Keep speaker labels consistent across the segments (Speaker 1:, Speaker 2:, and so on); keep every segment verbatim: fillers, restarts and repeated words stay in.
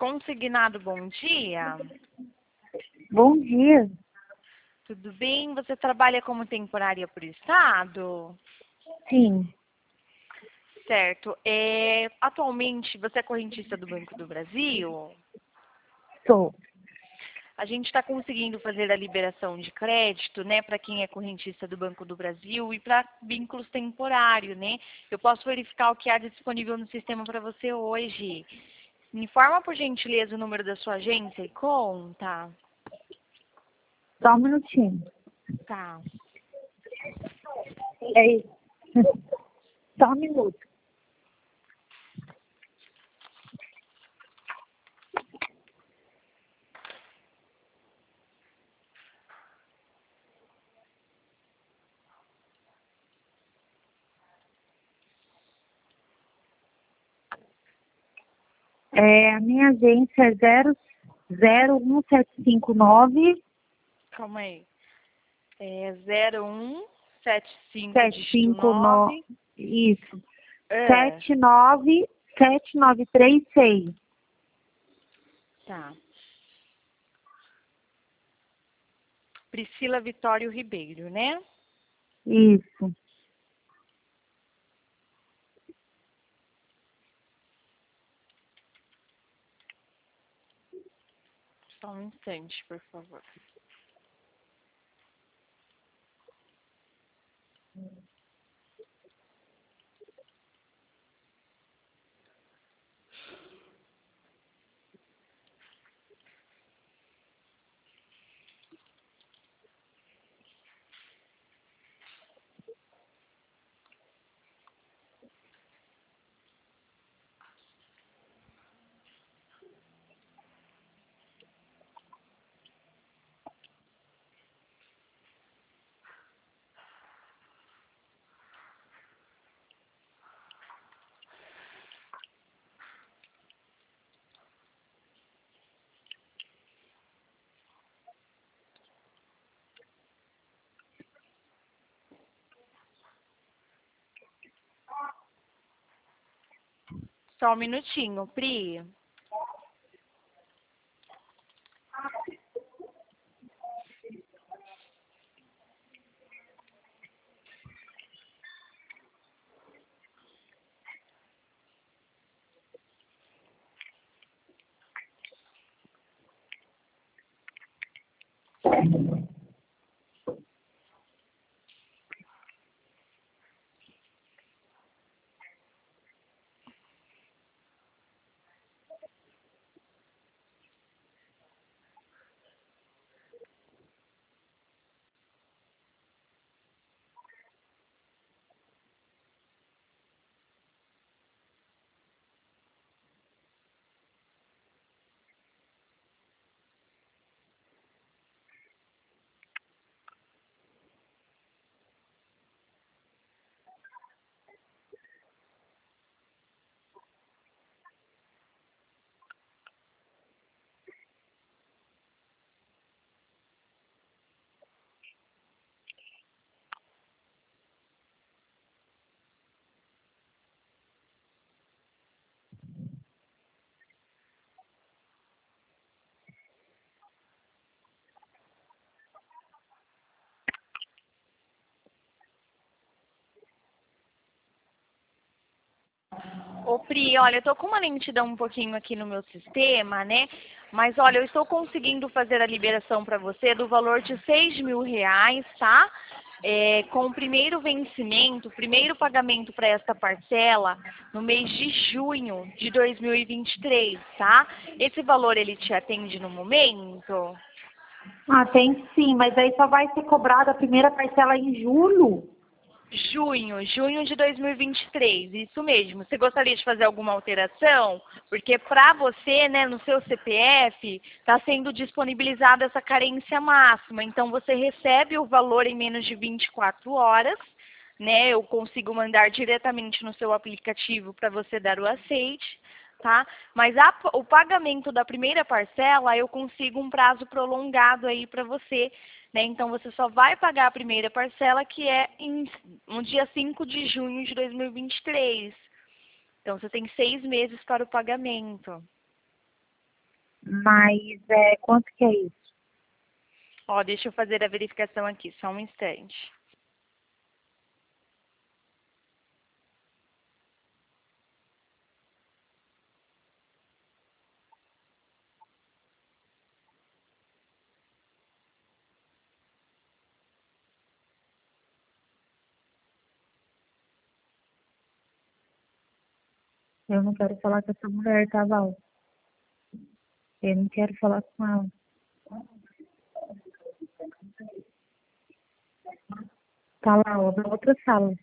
Speaker 1: Consignado, bom dia.
Speaker 2: Bom dia.
Speaker 1: Tudo bem? Você trabalha como temporária por estado?
Speaker 2: Sim,
Speaker 1: Certo. É, atualmente, você é correntista do Banco do Brasil?
Speaker 2: sou.
Speaker 1: A gente está conseguindo fazer a liberação de crédito, né, para quem é correntista do Banco do Brasil e para vínculos temporários, né? Eu posso verificar o que há disponível no sistema para você hoje. Me informa, por gentileza, o número da sua agência e conta.
Speaker 2: Só um minutinho.
Speaker 1: Tá.
Speaker 2: É isso. Só um minuto. É, a minha agência é zero zero um sete cinco nove
Speaker 1: Calma aí. É zero um sete cinco
Speaker 2: sete
Speaker 1: dígito
Speaker 2: cinco nove.
Speaker 1: nove.
Speaker 2: Isso.
Speaker 1: É.
Speaker 2: sete nove sete nove três seis.
Speaker 1: Tá. Priscila Vitório Ribeiro, né?
Speaker 2: Isso.
Speaker 1: Só um instante, por favor. Só um minutinho, Pri. Ô, Pri, olha, eu tô com uma lentidão um pouquinho aqui no meu sistema, né? Mas, olha, eu estou conseguindo fazer a liberação para você do valor de seis mil reais, tá? É, com o primeiro vencimento, o primeiro pagamento para esta parcela no mês de junho de dois mil e vinte e três, tá? Esse valor, ele te atende no momento?
Speaker 2: Ah, tem sim, mas aí só vai ser cobrada a primeira parcela em julho.
Speaker 1: Junho, junho de dois mil e vinte e três, isso mesmo. Você gostaria de fazer alguma alteração? Porque para você, né, no seu C P F, está sendo disponibilizada essa carência máxima. Então, você recebe o valor em menos de vinte e quatro horas, né? Eu consigo mandar diretamente no seu aplicativo para você dar o aceite, tá? Mas a, o pagamento da primeira parcela, eu consigo um prazo prolongado aí para você, né? Então, você só vai pagar a primeira parcela, que é em, no dia cinco de junho de dois mil e vinte e três. Então, você tem seis meses para o pagamento.
Speaker 2: Mas é, quanto que é isso?
Speaker 1: Ó, deixa eu fazer a verificação aqui, só um instante.
Speaker 2: Eu não quero falar com essa mulher, tá, Val? Eu não quero falar com ela. Tá lá, ó, na outra sala.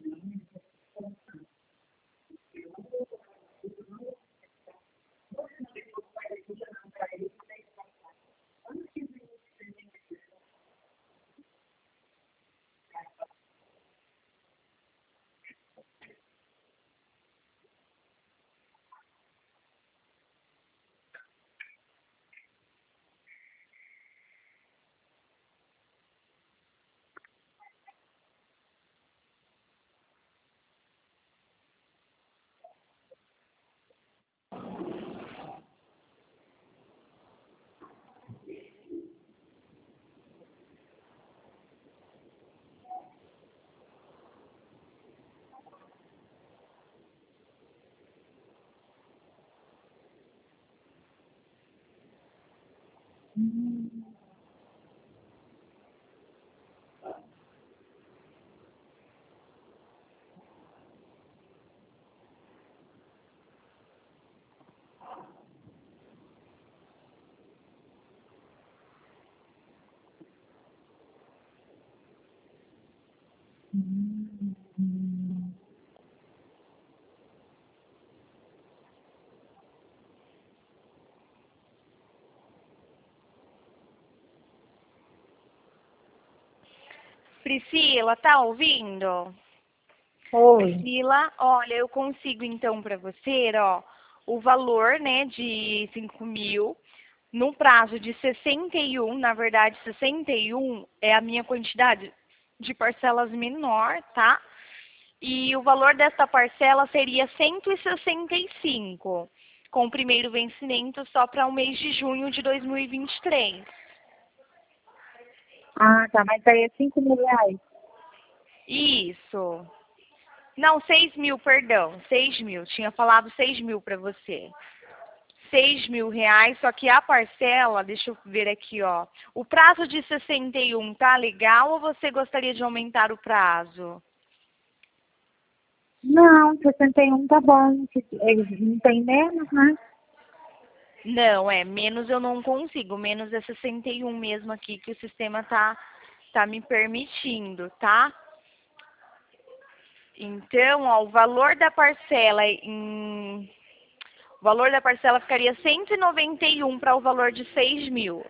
Speaker 2: Hum, hum.
Speaker 1: Priscila, tá ouvindo?
Speaker 2: Oi.
Speaker 1: Priscila, olha, eu consigo então para você, ó, o valor, né, de cinco mil no prazo de sessenta e um, na verdade, sessenta e um é a minha quantidade de parcelas menor, tá? E o valor desta parcela seria cento e sessenta e cinco, com o primeiro vencimento só para o mês de junho de dois mil e vinte e três.
Speaker 2: Ah, tá, mas aí é cinco mil reais.
Speaker 1: Isso. Não, seis mil, perdão, seis mil. Tinha falado seis mil para você. Seis mil reais, só que a parcela, deixa eu ver aqui, ó. O prazo de sessenta e um tá legal ou você gostaria de aumentar o prazo?
Speaker 2: Não, sessenta e um tá bom. Eles não tem menos, né?
Speaker 1: Não, é, menos eu não consigo, menos é sessenta e um mesmo aqui que o sistema tá, tá me permitindo, tá? Então, ó, o valor da parcela em... O valor da parcela ficaria cento e noventa e um para o valor de seis mil.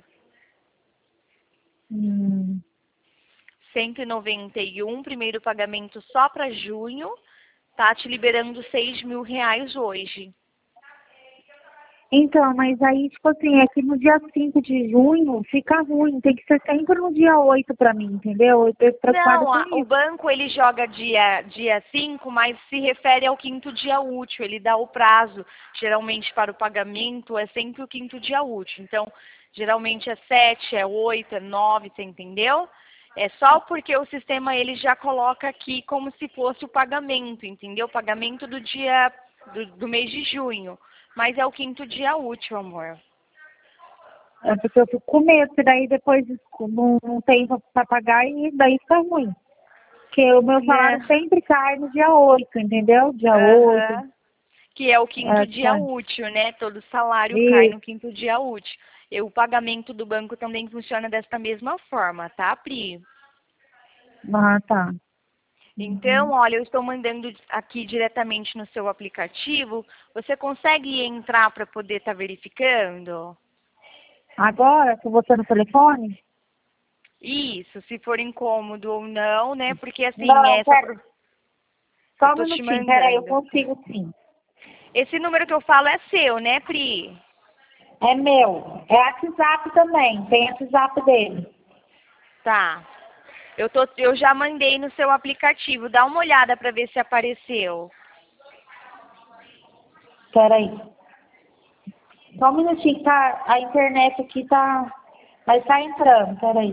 Speaker 2: Hum.
Speaker 1: cento e noventa e um, primeiro pagamento só para junho, tá te liberando seis mil reais hoje.
Speaker 2: Então, mas aí, tipo assim, é que no dia cinco de junho fica ruim. Tem que ser sempre no dia oito pra mim, entendeu? Eu tô preocupada
Speaker 1: Não,
Speaker 2: com
Speaker 1: a- o
Speaker 2: isso.
Speaker 1: banco ele joga dia, dia cinco, mas se refere ao quinto dia útil, ele dá o prazo. Geralmente para o pagamento é sempre o quinto dia útil. Então, geralmente é sete, é oito, é nove, você entendeu? É só porque o sistema ele já coloca aqui como se fosse o pagamento, entendeu? Pagamento do dia do, do mês de junho. Mas é o quinto dia útil, amor.
Speaker 2: É porque eu fico com medo, porque daí depois não, não tem pra pagar e daí fica ruim. Porque o meu salário
Speaker 1: Né?
Speaker 2: sempre cai no dia oito, entendeu? Dia oito.
Speaker 1: Aham. Que é o quinto
Speaker 2: É,
Speaker 1: dia
Speaker 2: tá.
Speaker 1: útil, né? Todo salário cai
Speaker 2: Isso.
Speaker 1: no quinto dia útil. E o pagamento do banco também funciona desta mesma forma, tá, Pri?
Speaker 2: Ah, tá.
Speaker 1: Então,
Speaker 2: Uhum.
Speaker 1: olha, eu estou mandando aqui diretamente no seu aplicativo. Você consegue entrar para poder estar verificando?
Speaker 2: Agora, se você no telefone?
Speaker 1: Isso, se for incômodo ou não, né? Porque assim,
Speaker 2: Não,
Speaker 1: essa
Speaker 2: pera.
Speaker 1: eu
Speaker 2: Só um
Speaker 1: tô te
Speaker 2: minutinho, peraí, eu
Speaker 1: mandando.
Speaker 2: consigo sim.
Speaker 1: Esse número que eu falo é seu, né, Pri?
Speaker 2: É meu. É WhatsApp também, tem WhatsApp dele.
Speaker 1: Tá. Eu, tô, eu já mandei no seu aplicativo. Dá uma olhada para ver se apareceu.
Speaker 2: Peraí. Só um minutinho, tá? A internet aqui tá... Mas tá entrando, peraí.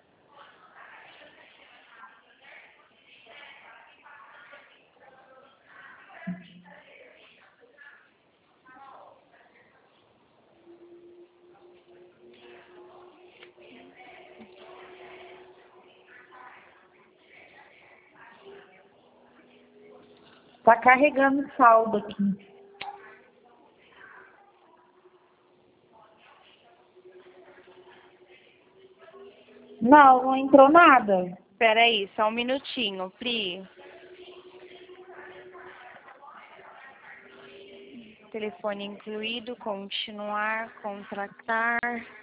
Speaker 2: Tá carregando o saldo aqui. Não, não entrou nada.
Speaker 1: Espera aí, só um minutinho, Pri. Telefone incluído, continuar, contratar.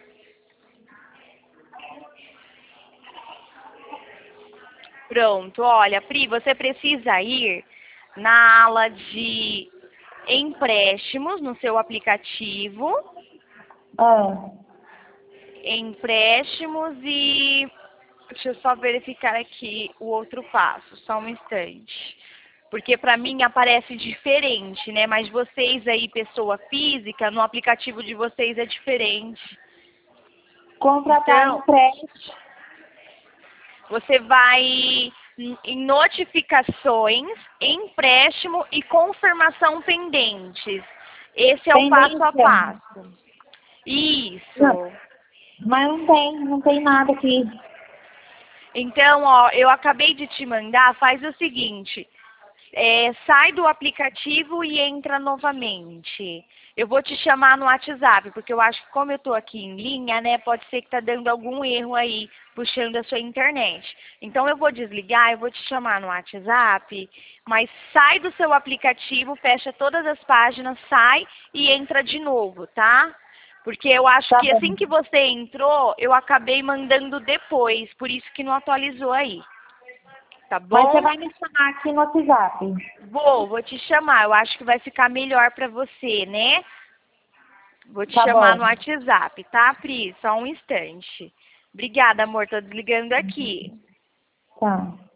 Speaker 1: Pronto, olha, Pri, você precisa ir na ala de empréstimos no seu aplicativo.
Speaker 2: Ah,
Speaker 1: Empréstimos e... Deixa eu só verificar aqui o outro passo, só um instante. Porque para mim aparece diferente, né? Mas vocês aí, pessoa física, no aplicativo de vocês é diferente.
Speaker 2: contratar
Speaker 1: Então,
Speaker 2: empréstimo.
Speaker 1: você vai em notificações, empréstimo e confirmação pendentes. Esse é o passo a
Speaker 2: Pendência.
Speaker 1: passo. Isso.
Speaker 2: Não, mas não tem, não tem nada aqui.
Speaker 1: Então, ó, eu acabei de te mandar, faz o seguinte, é, sai do aplicativo e entra novamente. Eu vou te chamar no WhatsApp, porque eu acho que como eu estou aqui em linha, né, pode ser que tá dando algum erro aí, puxando a sua internet. Então eu vou desligar, eu vou te chamar no WhatsApp, mas sai do seu aplicativo, fecha todas as páginas, sai e entra de novo, tá? Porque eu acho
Speaker 2: Tá
Speaker 1: que
Speaker 2: bom.
Speaker 1: assim que você entrou, eu acabei mandando depois, por isso que não atualizou aí. Tá bom?
Speaker 2: Mas você vai me chamar aqui no WhatsApp.
Speaker 1: Vou, vou te chamar. Eu acho que vai ficar melhor pra você, né? Vou te
Speaker 2: Tá
Speaker 1: chamar
Speaker 2: bom.
Speaker 1: no WhatsApp, tá, Pri? Só um instante. Obrigada, amor. Tô desligando aqui.
Speaker 2: Tá.